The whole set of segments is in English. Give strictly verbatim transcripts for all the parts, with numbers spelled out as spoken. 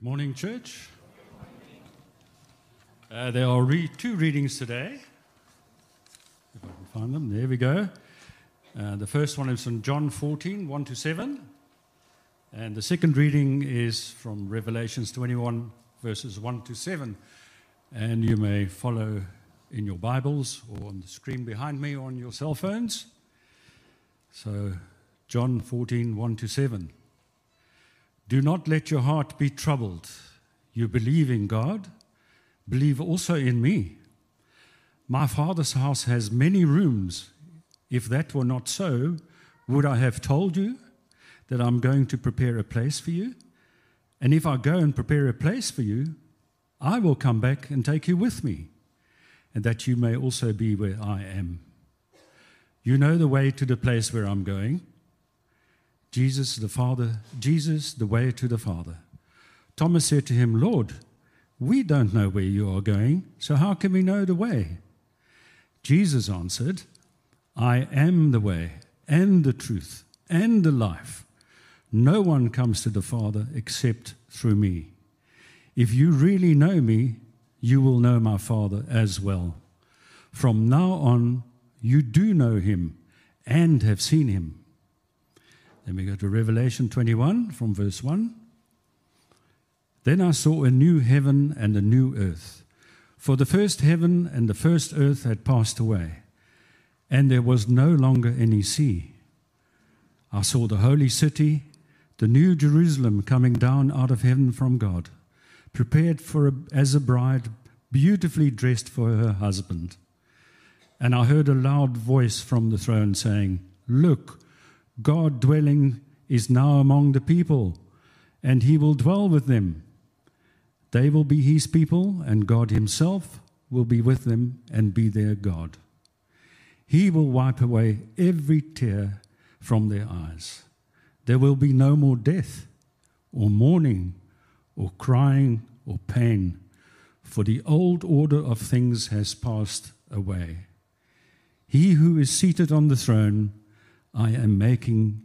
Morning, church. Uh, there are re- two readings today. If I can find them, there we go. Uh, the first one is from John fourteen, one to seven. And the second reading is from Revelations twenty-one, verses one to seven. And you may follow in your Bibles or on the screen behind me or on your cell phones. So, John fourteen, one to seven. Do not let your heart be troubled. You believe in God, believe also in me. My Father's house has many rooms. If that were not so, would I have told you that I'm going to prepare a place for you? And if I go and prepare a place for you, I will come back and take you with me, and that you may also be where I am. You know the way to the place where I'm going. Jesus, the Father, Jesus, the way to the Father. Thomas said to him, Lord, we don't know where you are going, so how can we know the way? Jesus answered, I am the way and the truth and the life. No one comes to the Father except through me. If you really know me, you will know my Father as well. From now on, you do know him and have seen him. Then we go to Revelation twenty-one from verse one. Then I saw a new heaven and a new earth. For the first heaven and the first earth had passed away, and there was no longer any sea. I saw the holy city, the new Jerusalem, coming down out of heaven from God, prepared for a, as a bride, beautifully dressed for her husband. And I heard a loud voice from the throne saying, Look, God dwelling is now among the people, and he will dwell with them. They will be his people, and God himself will be with them and be their God. He will wipe away every tear from their eyes. There will be no more death, or mourning, or crying, or pain, for the old order of things has passed away. He who is seated on the throne, I am making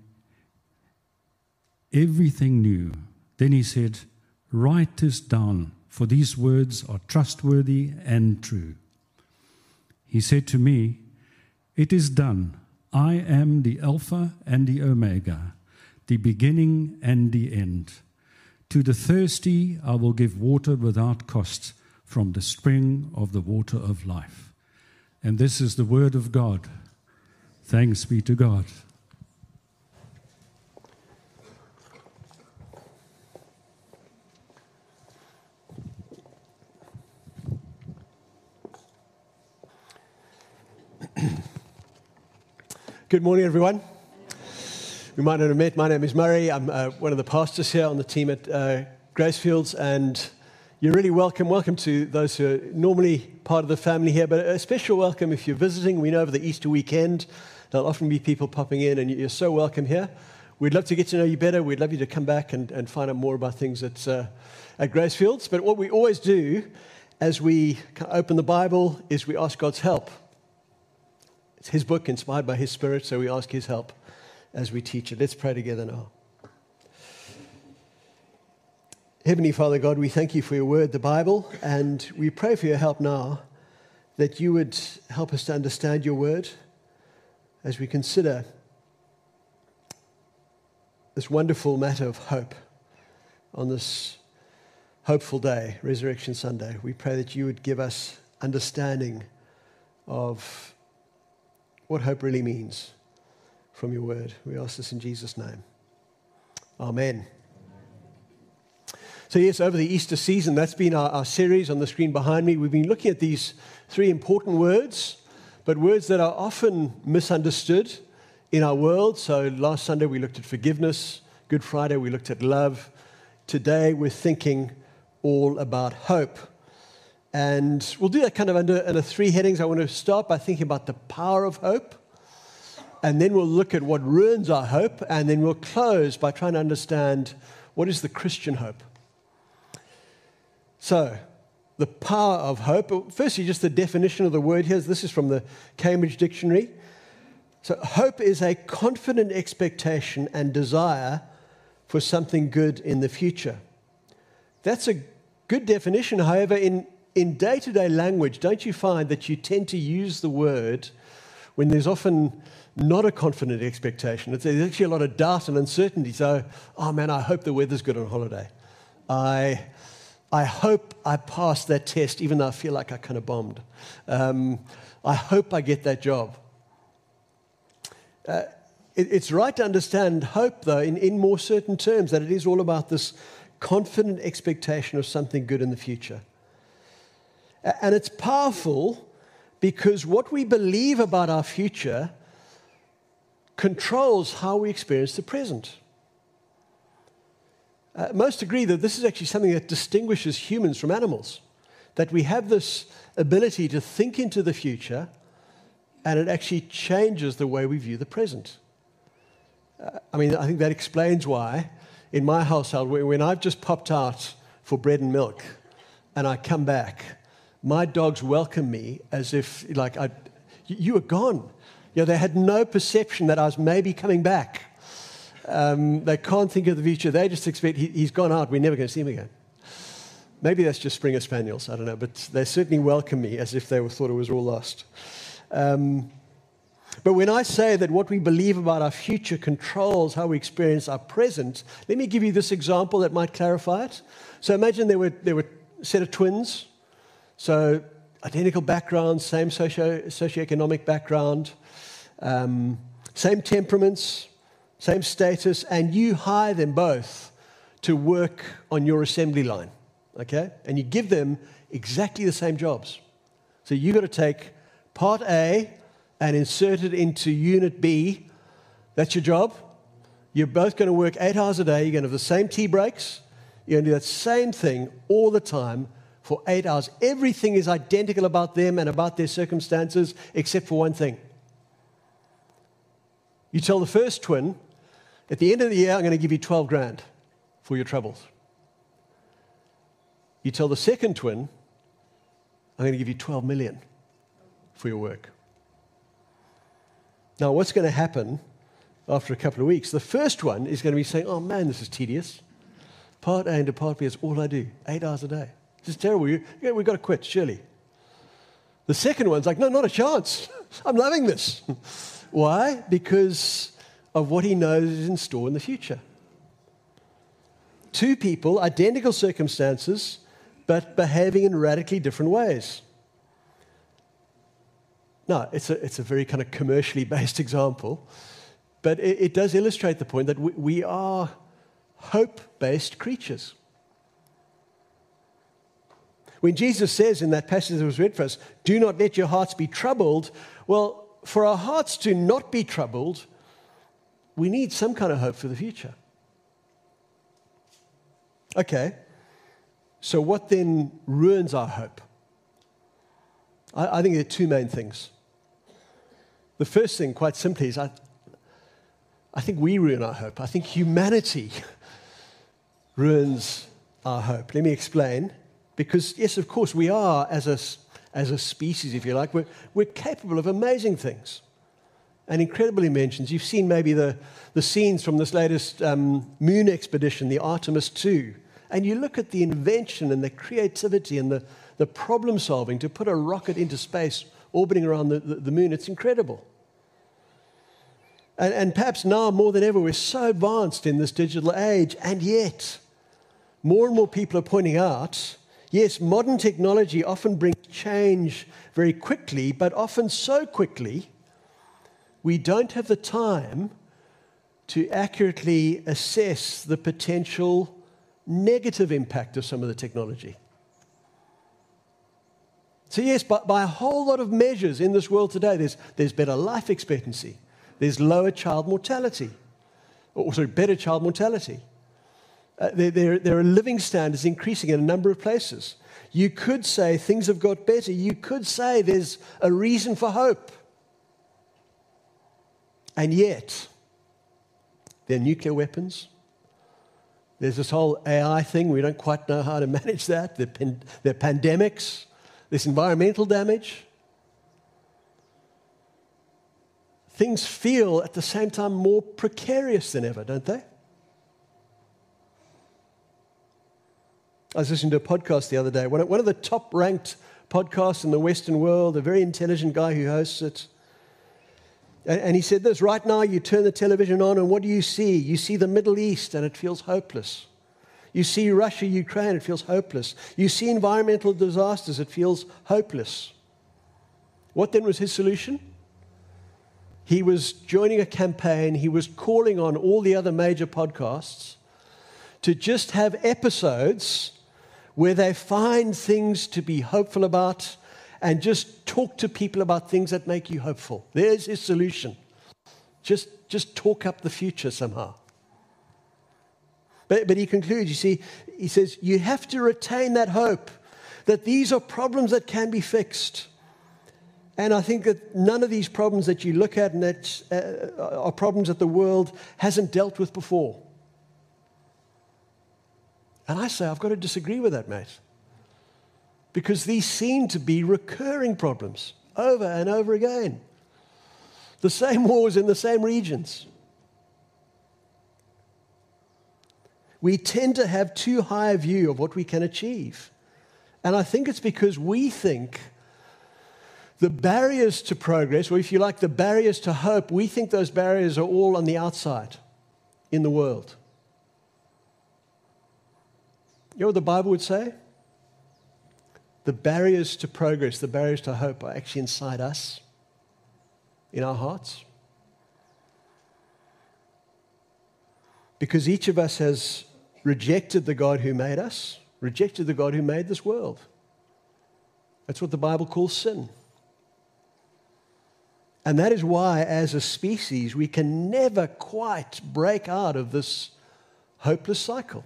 everything new. Then he said, Write this down, for these words are trustworthy and true. He said to me, It is done. I am the Alpha and the Omega, the beginning and the end. To the thirsty I will give water without cost from the spring of the water of life. And this is the word of God. Thanks be to God. Good morning, everyone. We might not have met. My name is Murray. I'm uh, one of the pastors here on the team at uh, Gracefields, and you're really welcome. Welcome to those who are normally part of the family here, but a special welcome if you're visiting. We know over the Easter weekend, there'll often be people popping in, and you're so welcome here. We'd love to get to know you better. We'd love you to come back and, and find out more about things at, uh, at Gracefields. But what we always do as we open the Bible is we ask God's help. It's his book, inspired by his Spirit, so we ask his help as we teach it. Let's pray together now. Heavenly Father God, we thank you for your word, the Bible, and we pray for your help now, that you would help us to understand your word as we consider this wonderful matter of hope on this hopeful day, Resurrection Sunday. We pray that you would give us understanding of what hope really means from your word. We ask this in Jesus' name. Amen. So yes, over the Easter season, that's been our, our series on the screen behind me. We've been looking at these three important words, but words that are often misunderstood in our world. So last Sunday we looked at forgiveness. Good Friday we looked at love. Today we're thinking all about hope. And we'll do that kind of under, under three headings. I want to start by thinking about the power of hope. And then we'll look at what ruins our hope. And then we'll close by trying to understand what is the Christian hope. So, the power of hope. Firstly, just the definition of the word here. This is from the Cambridge Dictionary. So, hope is a confident expectation and desire for something good in the future. That's a good definition. However, in, in day-to-day language, don't you find that you tend to use the word when there's often not a confident expectation? It's, there's actually a lot of doubt and uncertainty. So, oh man, I hope the weather's good on holiday. I, I hope I pass that test even though I feel like I kind of bombed. Um, I hope I get that job. Uh, it, it's right to understand hope, though, in, in more certain terms, that it is all about this confident expectation of something good in the future. And it's powerful because what we believe about our future controls how we experience the present. Uh, most agree that this is actually something that distinguishes humans from animals, that we have this ability to think into the future, and it actually changes the way we view the present. Uh, I mean, I think that explains why in my household, when I've just popped out for bread and milk and I come back, my dogs welcome me as if, like, I, you were gone. You know, they had no perception that I was maybe coming back. Um, they can't think of the future. They just expect he, he's gone out. We're never going to see him again. Maybe that's just Springer Spaniels. I don't know. But they certainly welcome me as if they were, thought it was all lost. Um, but when I say that what we believe about our future controls how we experience our present, let me give you this example that might clarify it. So imagine there were, there were a set of twins. So identical backgrounds, same socio, socioeconomic background, um, same temperaments, same status, and you hire them both to work on your assembly line, okay? And you give them exactly the same jobs. So you've got to take part A and insert it into unit B. That's your job. You're both going to work eight hours a day. You're going to have the same tea breaks. You're going to do that same thing all the time for eight hours. Everything is identical about them and about their circumstances except for one thing. You tell the first twin, at the end of the year, I'm going to give you twelve grand for your troubles. You tell the second twin, I'm going to give you twelve million for your work. Now, what's going to happen after a couple of weeks? The first one is going to be saying, oh man, this is tedious. Part A into part B is all I do, eight hours a day. This is terrible. You, yeah, we've got to quit, surely. The second one's like, no, not a chance. I'm loving this. Why? Because of what he knows is in store in the future. Two people, identical circumstances, but behaving in radically different ways. Now, it's a, it's a very kind of commercially based example, but it, it does illustrate the point that we, we are hope-based creatures. When Jesus says in that passage that was read for us, do not let your hearts be troubled, well, for our hearts to not be troubled, we need some kind of hope for the future. Okay, so what then ruins our hope? I, I think there are two main things. The first thing, quite simply, is I, I think we ruin our hope. I think humanity ruins our hope. Let me explain. Because, yes, of course, we are, as a, as a species, if you like, we're, we're capable of amazing things and incredible inventions. You've seen maybe the, the scenes from this latest um, moon expedition, the Artemis two, and you look at the invention and the creativity and the, the problem solving to put a rocket into space orbiting around the, the, the moon. It's incredible. And, and perhaps now more than ever, we're so advanced in this digital age, and yet more and more people are pointing out, yes, modern technology often brings change very quickly, but often so quickly we don't have the time to accurately assess the potential negative impact of some of the technology. So yes, by, by a whole lot of measures in this world today, there's, there's better life expectancy, there's lower child mortality, or sorry, better child mortality. Uh, there, there, there are living standards increasing in a number of places. You could say things have got better. You could say there's a reason for hope. And yet, there are nuclear weapons. There's this whole A I thing. We don't quite know how to manage that. There are, pan- there are pandemics. There's environmental damage. Things feel at the same time more precarious than ever, don't they? I was listening to a podcast the other day, one of, one of the top-ranked podcasts in the Western world, a very intelligent guy who hosts it. And, and he said this, right now you turn the television on and what do you see? You see the Middle East and it feels hopeless. You see Russia, Ukraine, it feels hopeless. You see environmental disasters, it feels hopeless. What then was his solution? He was joining a campaign, he was calling on all the other major podcasts to just have episodes where they find things to be hopeful about and just talk to people about things that make you hopeful. There's his solution. Just, just talk up the future somehow. But, but he concludes, you see, he says, you have to retain that hope that these are problems that can be fixed. And I think that none of these problems that you look at and that uh, are problems that the world hasn't dealt with before. And I say, I've got to disagree with that, mate. Because these seem to be recurring problems over and over again. The same wars in the same regions. We tend to have too high a view of what we can achieve. And I think it's because we think the barriers to progress, or if you like, the barriers to hope, we think those barriers are all on the outside in the world. You know what the Bible would say? The barriers to progress, the barriers to hope are actually inside us, in our hearts. Because each of us has rejected the God who made us, rejected the God who made this world. That's what the Bible calls sin. And that is why, as a species, we can never quite break out of this hopeless cycle.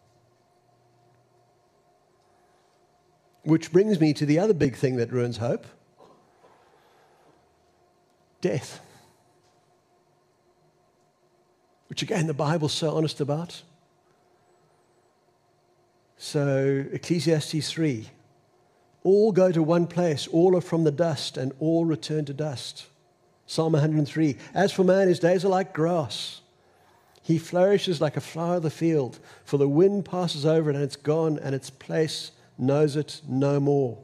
Which brings me to the other big thing that ruins hope. Death. Which again, the Bible's so honest about. So, Ecclesiastes three. All go to one place, all are from the dust, and all return to dust. Psalm one hundred three. As for man, his days are like grass. He flourishes like a flower of the field, for the wind passes over it and it's gone, and its place knows it no more.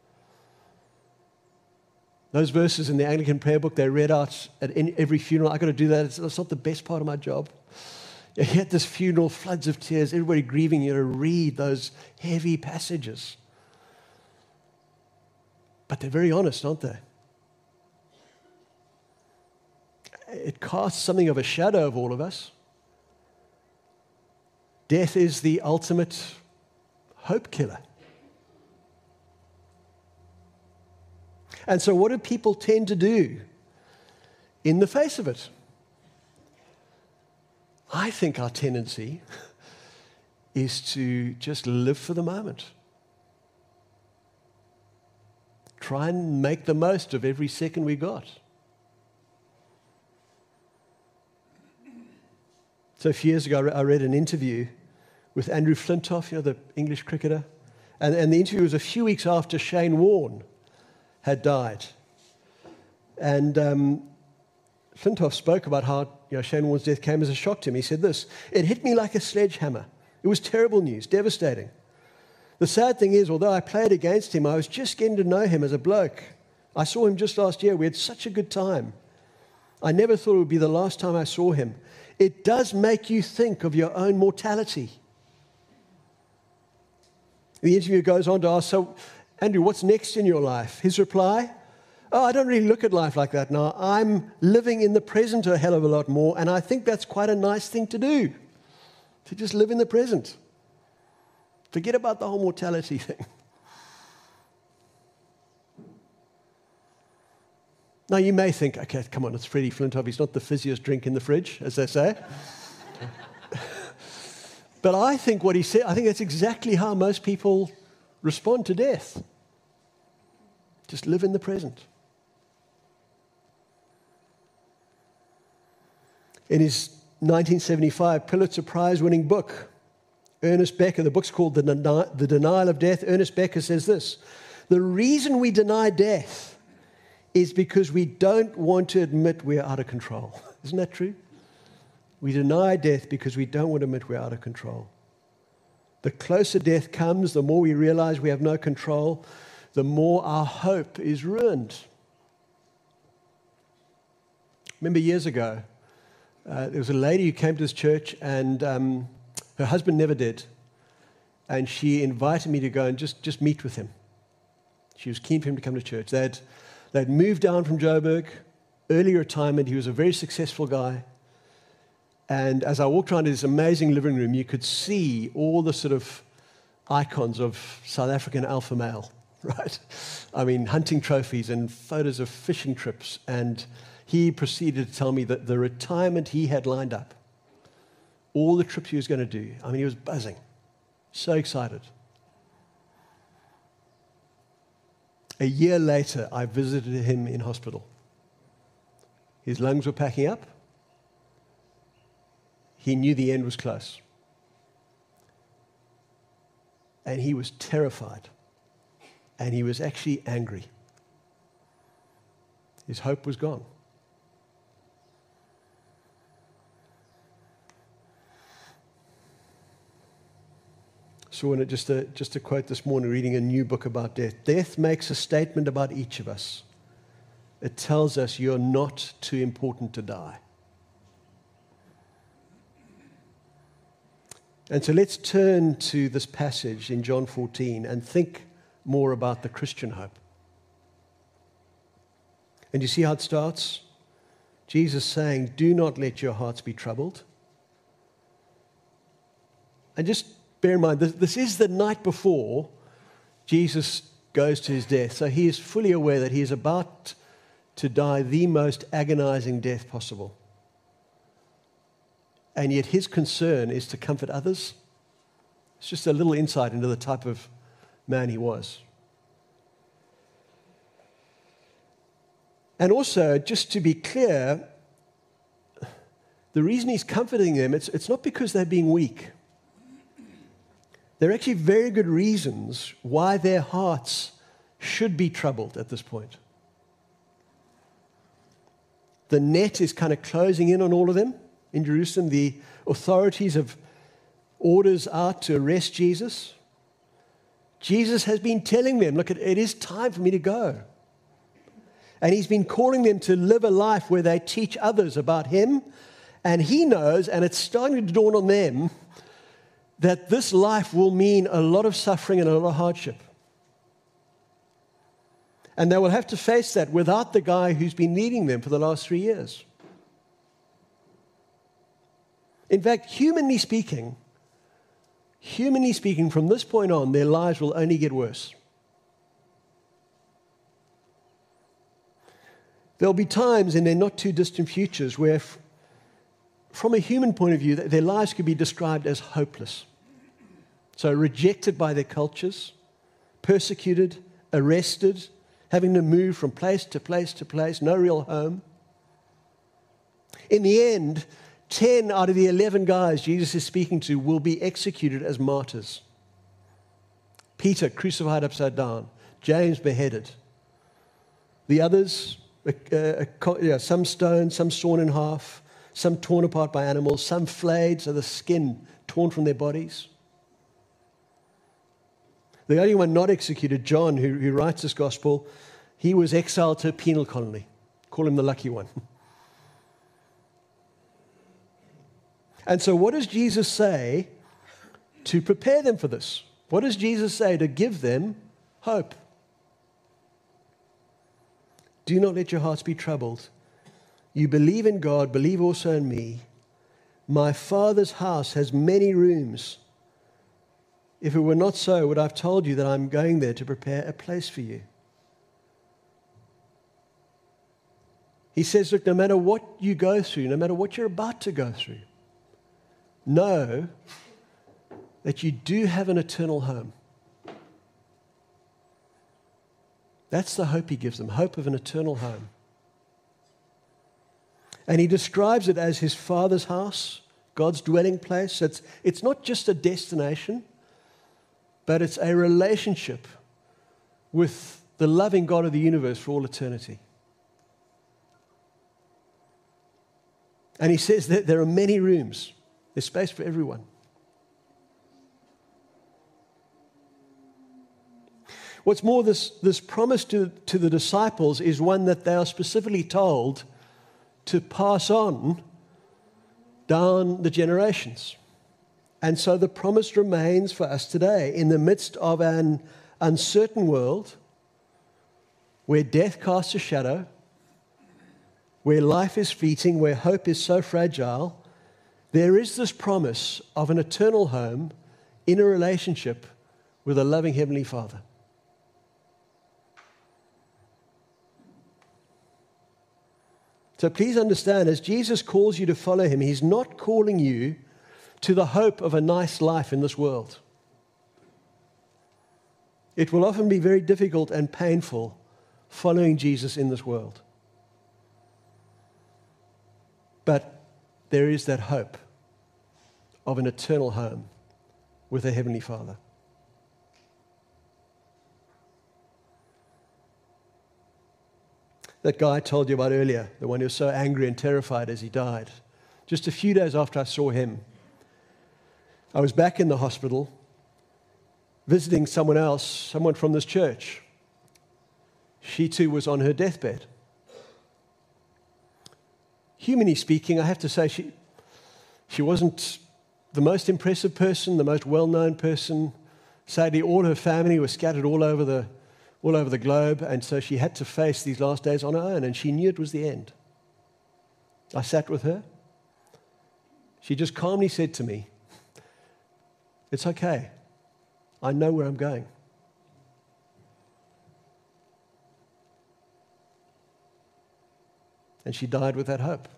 Those verses in the Anglican prayer book, they read out at every funeral. I've got to do that. It's, it's not the best part of my job. You get this funeral, floods of tears, everybody grieving. You to read those heavy passages. But they're very honest, aren't they? It casts something of a shadow of all of us. Death is the ultimate hope killer. And so what do people tend to do in the face of it? I think our tendency is to just live for the moment. Try and make the most of every second we got. So a few years ago, I read an interview with Andrew Flintoff, you know, the English cricketer. And, and the interview was a few weeks after Shane Warne had died. And um, Flintoff spoke about how you know, Shane Warne's death came as a shock to him. He said this, "It hit me like a sledgehammer. It was terrible news, devastating. The sad thing is, although I played against him, I was just getting to know him as a bloke. I saw him just last year. We had such a good time. I never thought it would be the last time I saw him. It does make you think of your own mortality." The interview goes on to ask, "So, Andrew, what's next in your life?" His reply, "Oh, I don't really look at life like that now. I'm living in the present a hell of a lot more, and I think that's quite a nice thing to do, to just live in the present. Forget about the whole mortality thing." Now, you may think, okay, come on, it's Freddie Flintoff. He's not the fizziest drink in the fridge, as they say. But I think what he said, I think that's exactly how most people respond to death. Just live in the present. In his nineteen seventy-five Pulitzer Prize-winning book, Ernest Becker, the book's called The, Den- the Denial of Death. Ernest Becker says this, "The reason we deny death is because we don't want to admit we're out of control." Isn't that true? We deny death because we don't want to admit we're out of control. The closer death comes, the more we realize we have no control, the more our hope is ruined. Remember years ago, uh, there was a lady who came to this church, and um, her husband never did. And she invited me to go and just, just meet with him. She was keen for him to come to church. They'd, they'd moved down from Joburg, early retirement. He was a very successful guy. And as I walked around this amazing living room, you could see all the sort of icons of South African alpha male, right? I mean, hunting trophies and photos of fishing trips. And he proceeded to tell me that the retirement he had lined up, all the trips he was going to do, I mean, he was buzzing, so excited. A year later, I visited him in hospital. His lungs were packing up. He knew the end was close. And he was terrified. And he was actually angry. His hope was gone. So in it, just a, just a quote this morning, reading a new book about death. Death makes a statement about each of us. It tells us you're not too important to die. And so let's turn to this passage in John fourteen and think more about the Christian hope. And you see how it starts? Jesus saying, do not let your hearts be troubled. And just bear in mind, this, this is the night before Jesus goes to his death. So he is fully aware that he is about to die the most agonizing death possible. And yet his concern is to comfort others. It's just a little insight into the type of man he was. And also, just to be clear, the reason he's comforting them, it's, it's not because they're being weak. There are actually very good reasons why their hearts should be troubled at this point. The net is kind of closing in on all of them. In Jerusalem, the authorities have orders out to arrest Jesus. Jesus has been telling them, look, it is time for me to go. And he's been calling them to live a life where they teach others about him. And he knows, and it's starting to dawn on them, that this life will mean a lot of suffering and a lot of hardship. And they will have to face that without the guy who's been leading them for the last three years. In fact, humanly speaking, humanly speaking, from this point on, their lives will only get worse. There'll be times in their not too distant futures where, f- from a human point of view, their lives could be described as hopeless. So rejected by their cultures, persecuted, arrested, having to move from place to place to place, no real home. In the end, ten out of the eleven guys Jesus is speaking to will be executed as martyrs. Peter crucified upside down. James beheaded. The others, uh, uh, yeah, some stoned, some sawn in half, some torn apart by animals, some flayed, so the skin torn from their bodies. The only one not executed, John, who, who writes this gospel, he was exiled to a penal colony. Call him the lucky one. And so what does Jesus say to prepare them for this? What does Jesus say to give them hope? Do not let your hearts be troubled. You believe in God, believe also in me. My Father's house has many rooms. If it were not so, would I have told you that I'm going there to prepare a place for you? He says, look, no matter what you go through, no matter what you're about to go through, know that you do have an eternal home. That's the hope he gives them, hope of an eternal home. And he describes it as his Father's house, God's dwelling place. It's, it's not just a destination, but it's a relationship with the loving God of the universe for all eternity. And he says that there are many rooms. There's space for everyone. What's more, this, this promise to, to the disciples is one that they are specifically told to pass on down the generations. And so the promise remains for us today in the midst of an uncertain world where death casts a shadow, where life is fleeting, where hope is so fragile. There is this promise of an eternal home in a relationship with a loving Heavenly Father. So please understand, as Jesus calls you to follow him, he's not calling you to the hope of a nice life in this world. It will often be very difficult and painful following Jesus in this world. But there is that hope of an eternal home with a Heavenly Father. That guy I told you about earlier, the one who was so angry and terrified as he died. Just a few days after I saw him, I was back in the hospital visiting someone else, someone from this church. She too was on her deathbed. Humanly speaking, I have to say she, she wasn't the most impressive person, the most well-known person. Sadly, all her family was scattered all over the all over the globe, and so she had to face these last days on her own, and she knew it was the end. I sat with her. She just calmly said to me, "It's okay. I know where I'm going." And she died with that hope.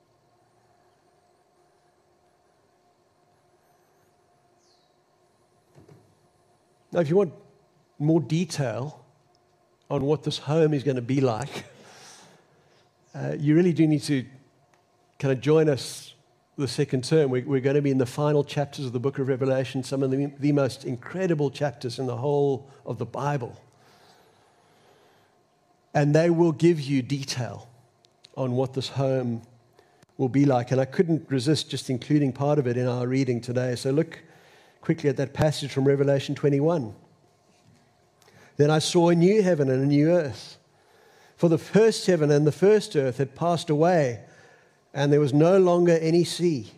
Now, if you want more detail on what this home is going to be like, uh, you really do need to kind of join us the second term. We, we're going to be in the final chapters of the book of Revelation, some of the, the most incredible chapters in the whole of the Bible. And they will give you detail on what this home will be like. And I couldn't resist just including part of it in our reading today. So look quickly at that passage from Revelation twenty-one. Then I saw a new heaven and a new earth. For the first heaven and the first earth had passed away, and there was no longer any sea.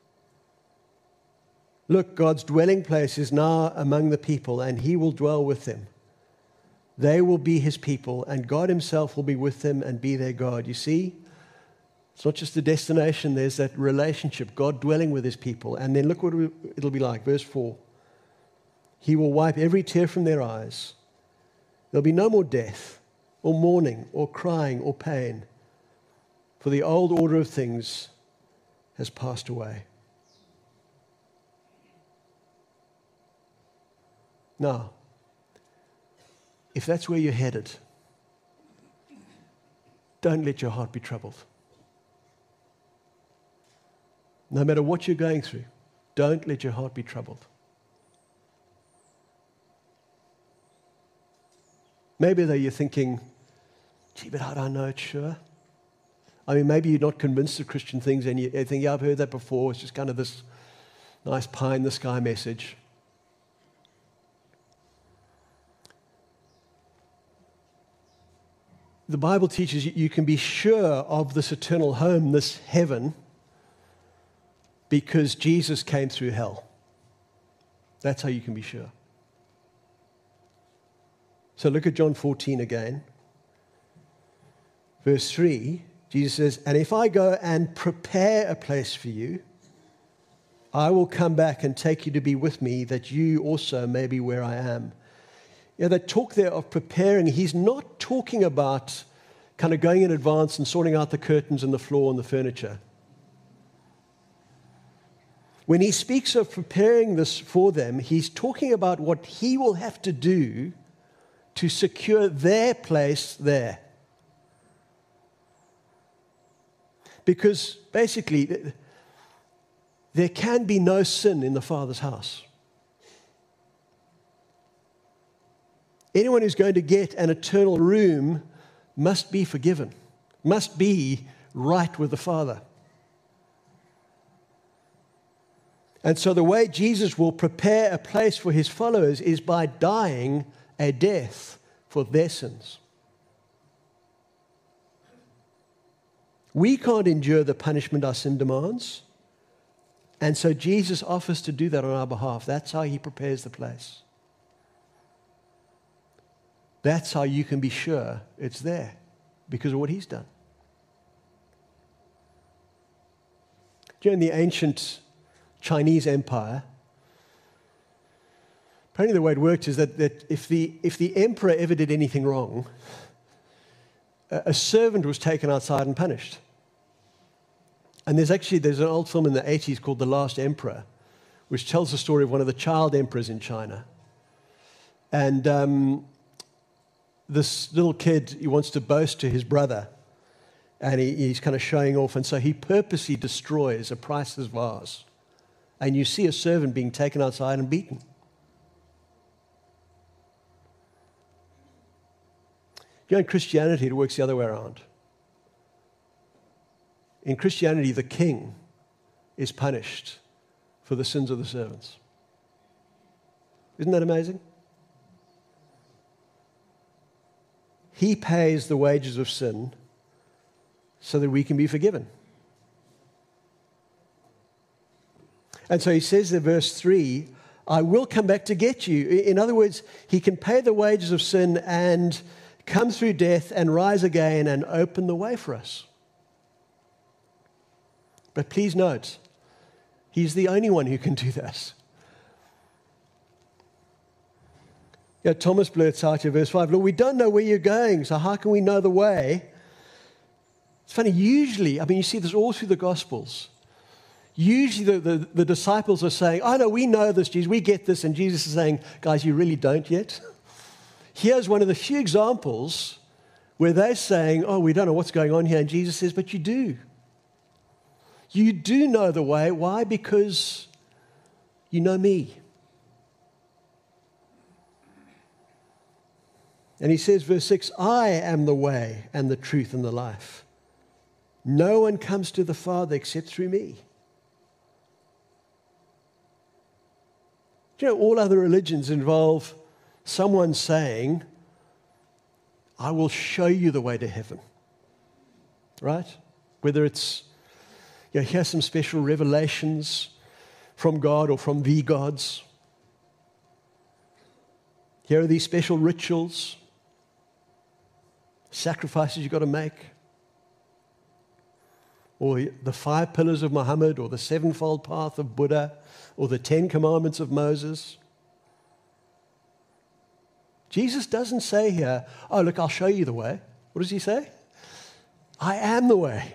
Look, God's dwelling place is now among the people, and he will dwell with them. They will be his people, and God himself will be with them and be their God. You see, it's not just a destination, there's that relationship, God dwelling with his people. And then look what it'll be like, verse four. He will wipe every tear from their eyes. There'll be no more death, or mourning, or crying, or pain, for the old order of things has passed away. Now, if that's where you're headed, don't let your heart be troubled. No matter what you're going through, don't let your heart be troubled. Maybe though you're thinking, gee, but how do I know it's sure? I mean, maybe you're not convinced of Christian things and you think, yeah, I've heard that before. It's just kind of this nice pie-in-the-sky message. The Bible teaches you, you can be sure of this eternal home, this heaven, because Jesus came through hell. That's how you can be sure. So look at John fourteen again. Verse three, Jesus says, "And if I go and prepare a place for you, I will come back and take you to be with me, that you also may be where I am." You know, that talk there of preparing, he's not talking about kind of going in advance and sorting out the curtains and the floor and the furniture. When he speaks of preparing this for them, he's talking about what he will have to do to secure their place there. Because basically, there can be no sin in the Father's house. Anyone who's going to get an eternal room must be forgiven, must be right with the Father. And so the way Jesus will prepare a place for his followers is by dying a death for their sins. We can't endure the punishment our sin demands. And so Jesus offers to do that on our behalf. That's how he prepares the place. That's how you can be sure it's there, because of what he's done. Do you know, in the ancient Chinese empire, apparently the way it worked is that, that if, the, if the emperor ever did anything wrong, a, a servant was taken outside and punished. And there's actually, there's an old film in the eighties called The Last Emperor, which tells the story of one of the child emperors in China. And um, this little kid, he wants to boast to his brother, and he, he's kind of showing off, and so he purposely destroys a priceless vase. And you see a servant being taken outside and beaten. You know, in Christianity, it works the other way around. In Christianity, the king is punished for the sins of the servants. Isn't that amazing? He pays the wages of sin so that we can be forgiven. And so he says in verse three, I will come back to get you. In other words, he can pay the wages of sin and come through death and rise again and open the way for us. But please note, he's the only one who can do that. You know, Thomas blurts out in verse five, Lord, we don't know where you're going, so how can we know the way? It's funny, usually, I mean, you see this all through the Gospels. Usually the, the, the disciples are saying, oh, no, we know this, Jesus, we get this. And Jesus is saying, guys, you really don't yet. Here's one of the few examples where they're saying, oh, we don't know what's going on here. And Jesus says, but you do. You do know the way. Why? Because you know me. And he says, verse six, I am the way and the truth and the life. No one comes to the Father except through me. Do you know, all other religions involve someone saying, I will show you the way to heaven. Right? Whether it's, you know, here's some special revelations from God or from the gods. Here are these special rituals, sacrifices you've got to make. Or the five pillars of Muhammad, or the sevenfold path of Buddha, or the Ten Commandments of Moses. Jesus doesn't say here, oh, look, I'll show you the way. What does he say? I am the way.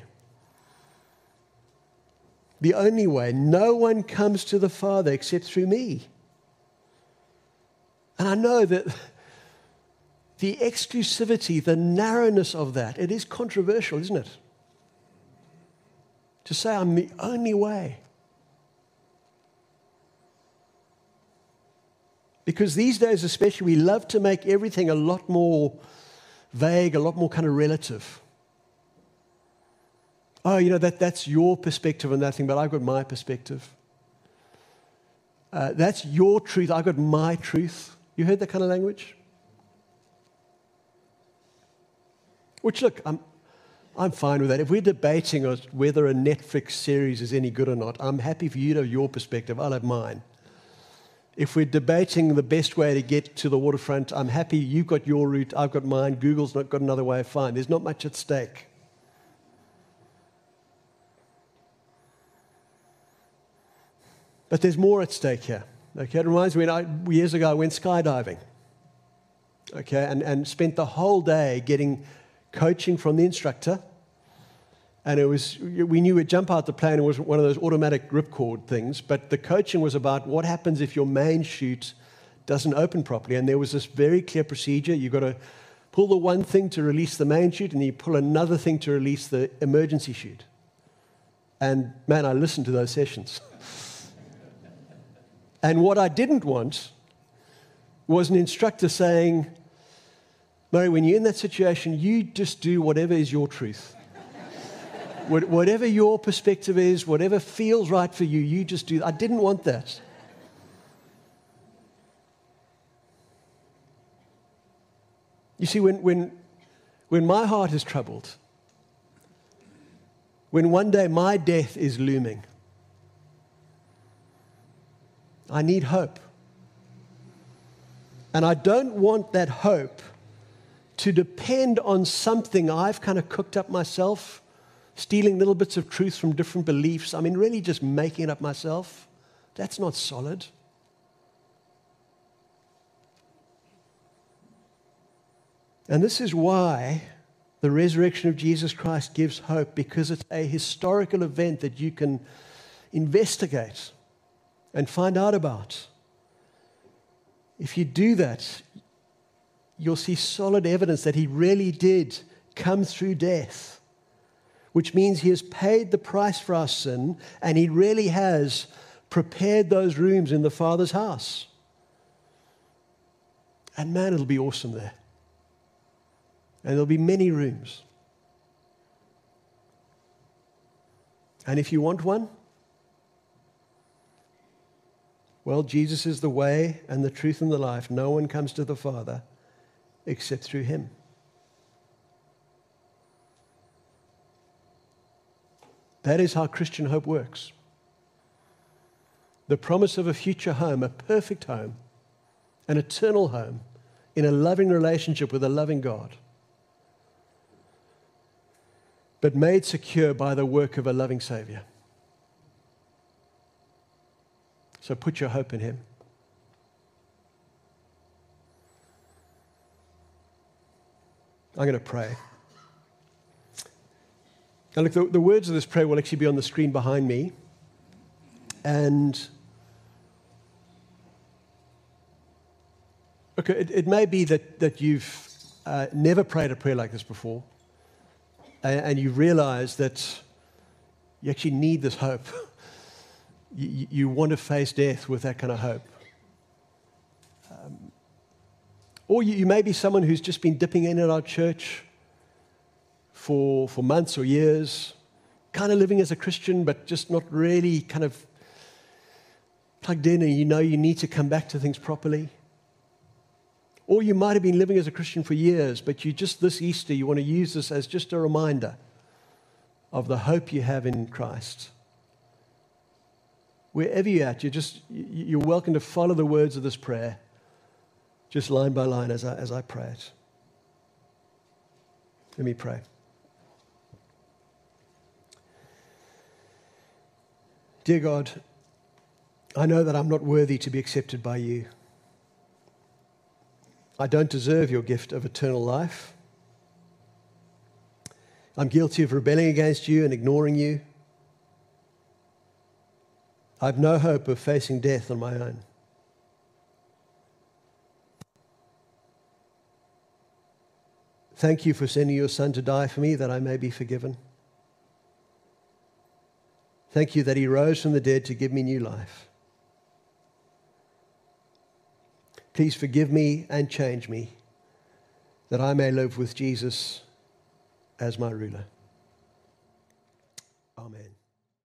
The only way. No one comes to the Father except through me. And I know that the exclusivity, the narrowness of that, it is controversial, isn't it? To say I'm the only way. Because these days especially, we love to make everything a lot more vague, a lot more kind of relative. Oh, you know, that, that's your perspective on that thing, but I've got my perspective. Uh, that's your truth, I've got my truth. You heard that kind of language? Which, look, I'm, I'm fine with that. If we're debating whether a Netflix series is any good or not, I'm happy for you to have your perspective. I'll have mine. If we're debating the best way to get to the waterfront, I'm happy you've got your route, I've got mine, Google's not got another way, fine. There's not much at stake. But there's more at stake here. Okay, it reminds me, when I, years ago I went skydiving. Okay, and, and spent the whole day getting coaching from the instructor. And it was, we knew we'd jump out the plane. It was one of those automatic ripcord things. But the coaching was about what happens if your main chute doesn't open properly. And there was this very clear procedure. You've got to pull the one thing to release the main chute, and then you pull another thing to release the emergency chute. And man, I listened to those sessions. And what I didn't want was an instructor saying, Murray, when you're in that situation, you just do whatever is your truth. Whatever your perspective is, whatever feels right for you, you just do. I didn't want that. You see, when, when, when my heart is troubled, when one day my death is looming, I need hope. And I don't want that hope to depend on something I've kind of cooked up myself, stealing little bits of truth from different beliefs. I mean, really just making it up myself. That's not solid. And this is why the resurrection of Jesus Christ gives hope, because it's a historical event that you can investigate and find out about. If you do that, you'll see solid evidence that he really did come through death, which means he has paid the price for our sin, and he really has prepared those rooms in the Father's house. And man, it'll be awesome there. And there'll be many rooms. And if you want one, well, Jesus is the way and the truth and the life. No one comes to the Father except through him. That is how Christian hope works. The promise of a future home, a perfect home, an eternal home, in a loving relationship with a loving God, but made secure by the work of a loving Savior. So put your hope in him. I'm going to pray. Now look, the, the words of this prayer will actually be on the screen behind me. And okay, it, it may be that, that you've uh, never prayed a prayer like this before, and, and you realize that you actually need this hope. You, you want to face death with that kind of hope. Um, or you, you may be someone who's just been dipping in at our church for, for months or years, kind of living as a Christian, but just not really kind of plugged in, and you know you need to come back to things properly. Or you might have been living as a Christian for years, but you just this Easter, you want to use this as just a reminder of the hope you have in Christ. Wherever you're at, you're, just, you're welcome to follow the words of this prayer, just line by line as I, as I pray it. Let me pray. Dear God, I know that I'm not worthy to be accepted by you. I don't deserve your gift of eternal life. I'm guilty of rebelling against you and ignoring you. I have no hope of facing death on my own. Thank you for sending your Son to die for me that I may be forgiven. Thank you that he rose from the dead to give me new life. Please forgive me and change me, that I may live with Jesus as my ruler. Amen.